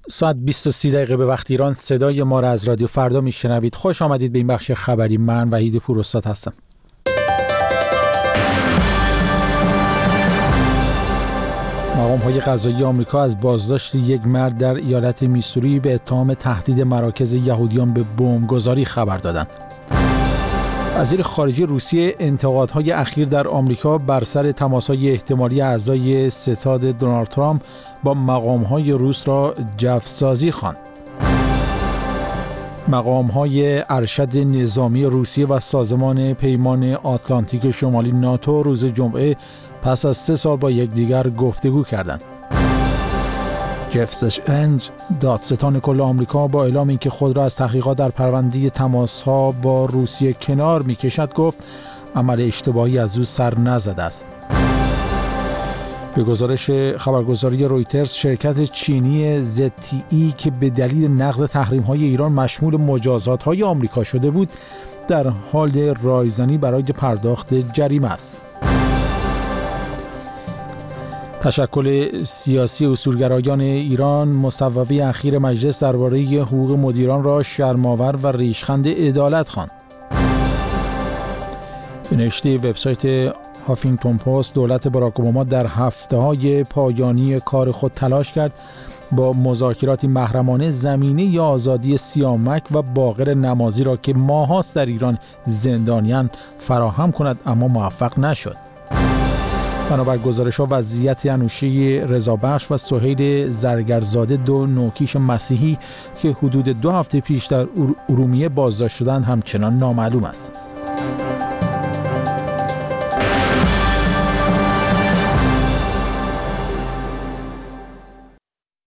ساعت 20:30 به وقت ایران صدای ما را از رادیو فردا میشنوید. خوش آمدید به این بخش خبری. من وحید پوراستاد هستم. مقام‌های قضایی آمریکا از بازداشت یک مرد در ایالت میسوری به اتهام تهدید مراکز یهودیان به بمبگذاری خبر دادند. وزیر خارجه روسیه انتقادهای اخیر در آمریکا بر سر تماس‌های احتمالی اعضای ستاد دونالد ترامپ با مقام‌های روس را جفسازی خواند. مقام‌های ارشد نظامی روسیه و سازمان پیمان آتلانتیک شمالی ناتو روز جمعه پس از 3 سال با یکدیگر گفتگو کردند. جف سشنج، دادستان کل آمریکا، با اعلام اینکه خود را از تحقیقات در پرونده تماس‌ها با روسیه کنار می‌کشد گفت عمل اشتباهی از او سر نزده است. به گزارش خبرگزاری رویترز، شرکت چینی ZTE که به دلیل نقض تحریم‌های ایران مشمول مجازات‌های آمریکا شده بود، در حال رایزنی برای پرداخت جریمه است. تشکل سیاسی اصولگرایان ایران مصوبه اخیر مجلس درباره حقوق مدیران را شرم‌آور و ریشخند عدالت خواند. به نوشته وبسایت هافینگتون پست، دولت باراک اوباما در هفته‌های پایانی کار خود تلاش کرد با مذاکراتی محرمانه زمینه آزادی سیامک و باقر نمازی را که ماهاست در ایران زندانیان فراهم کند، اما موفق نشد. بنابر گزارش‌ها وضعیت انوشه رضابخش و سهیل زرگرزاده، 2 نوکیش مسیحی که حدود 2 هفته پیش در ارومیه بازداشت شدند، همچنان نامعلوم است.